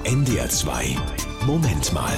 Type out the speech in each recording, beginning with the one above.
NDR 2 Moment mal.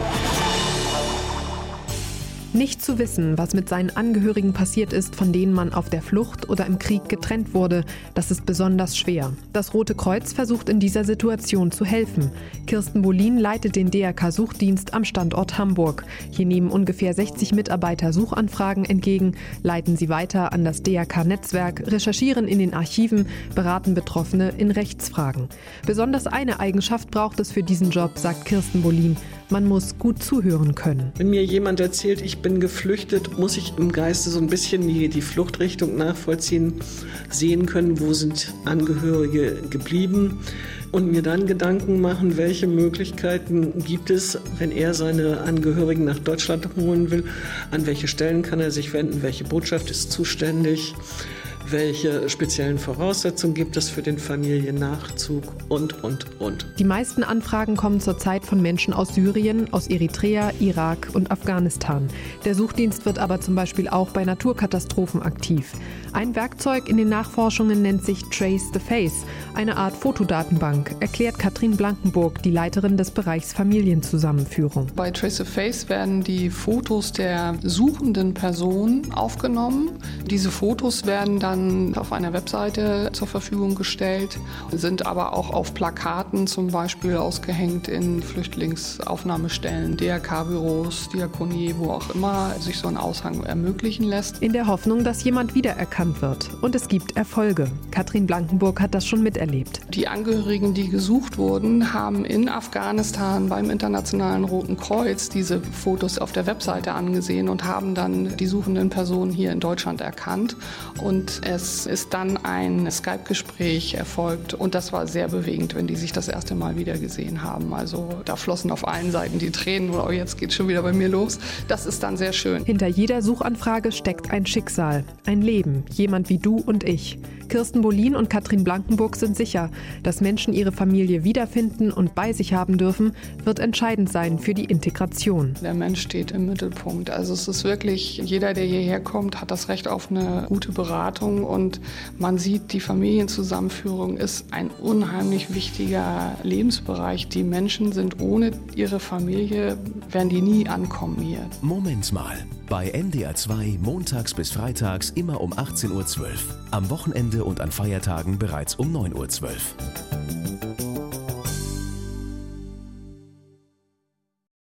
Nicht zu wissen, was mit seinen Angehörigen passiert ist, von denen man auf der Flucht oder im Krieg getrennt wurde, das ist besonders schwer. Das Rote Kreuz versucht in dieser Situation zu helfen. Kirsten Bohlin leitet den DRK-Suchdienst am Standort Hamburg. Hier nehmen ungefähr 60 Mitarbeiter Suchanfragen entgegen, leiten sie weiter an das DRK-Netzwerk, recherchieren in den Archiven, beraten Betroffene in Rechtsfragen. Besonders eine Eigenschaft braucht es für diesen Job, sagt Kirsten Bohlin. Man muss gut zuhören können. Wenn mir jemand erzählt, ich bin geflüchtet, muss ich im Geiste so ein bisschen die Fluchtrichtung nachvollziehen, sehen können, wo sind Angehörige geblieben und mir dann Gedanken machen, welche Möglichkeiten gibt es, wenn er seine Angehörigen nach Deutschland holen will, an welche Stellen kann er sich wenden, welche Botschaft ist zuständig, welche speziellen Voraussetzungen gibt es für den Familiennachzug und. Die meisten Anfragen kommen zurzeit von Menschen aus Syrien, aus Eritrea, Irak und Afghanistan. Der Suchdienst wird aber zum Beispiel auch bei Naturkatastrophen aktiv. Ein Werkzeug in den Nachforschungen nennt sich Trace the Face, eine Art Fotodatenbank, erklärt Katrin Blankenburg, die Leiterin des Bereichs Familienzusammenführung. Bei Trace the Face werden die Fotos der suchenden Person aufgenommen. Diese Fotos werden dann auf einer Webseite zur Verfügung gestellt, sind aber auch auf Plakaten zum Beispiel ausgehängt in Flüchtlingsaufnahmestellen, DRK-Büros, Diakonie, wo auch immer sich so ein Aushang ermöglichen lässt. In der Hoffnung, dass jemand wiedererkannt wird. Und es gibt Erfolge. Katrin Blankenburg hat das schon miterlebt. Die Angehörigen, die gesucht wurden, haben in Afghanistan beim Internationalen Roten Kreuz diese Fotos auf der Webseite angesehen und haben dann die suchenden Personen hier in Deutschland erkannt. Und es ist dann ein Skype-Gespräch erfolgt und das war sehr bewegend, wenn die sich das erste Mal wieder gesehen haben. Also da flossen auf allen Seiten die Tränen, oh, jetzt geht's schon wieder bei mir los. Das ist dann sehr schön. Hinter jeder Suchanfrage steckt ein Schicksal, ein Leben, jemand wie du und ich. Kirsten Bohlin und Katrin Blankenburg sind sicher, dass Menschen ihre Familie wiederfinden und bei sich haben dürfen, wird entscheidend sein für die Integration. Der Mensch steht im Mittelpunkt. Also es ist wirklich, jeder, der hierher kommt, hat das Recht auf eine gute Beratung und man sieht, die Familienzusammenführung ist ein unheimlich wichtiger Lebensbereich. Die Menschen sind ohne ihre Familie, werden die nie ankommen hier. Moment mal. Bei NDR 2 montags bis freitags immer um 18:12 Uhr. Am Wochenende und an Feiertagen bereits um 9:12 Uhr.